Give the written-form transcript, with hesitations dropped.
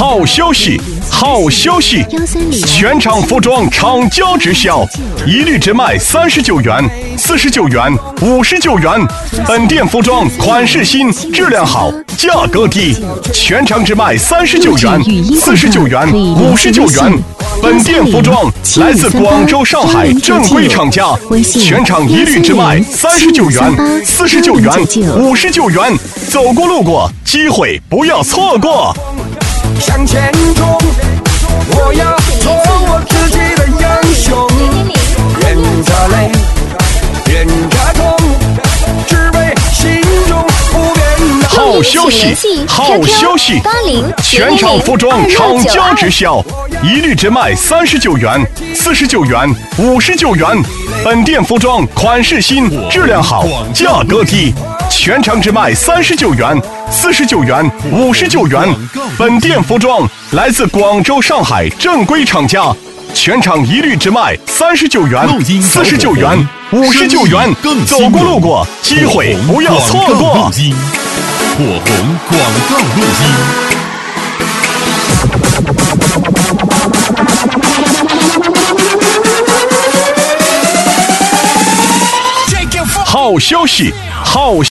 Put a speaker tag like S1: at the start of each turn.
S1: 好消息，好消息！全场服装厂家直销，一律只卖39元、49元、59元。本店服装款式新，质量好，价格低，全场只卖39元、49元、59元。本店服装来自广州、上海正规厂家，全场一律只卖39元、49元、59元。走过路过，机会不要错过。
S2: 向前冲，我要做我自己的英雄，忍着泪，忍着痛，只为心中不变的
S1: 好消息，好消息！全场服装厂家直销，一律只卖39元、49元、59元。本店服装款式新，质量好，价格低，全场只卖39元、49元、59元。本店服装来自广州、上海正规厂家，全场一律只卖39元、49元、59元。走过路过，机会不要错过。
S3: 火红广告录音。
S1: 好消息，好。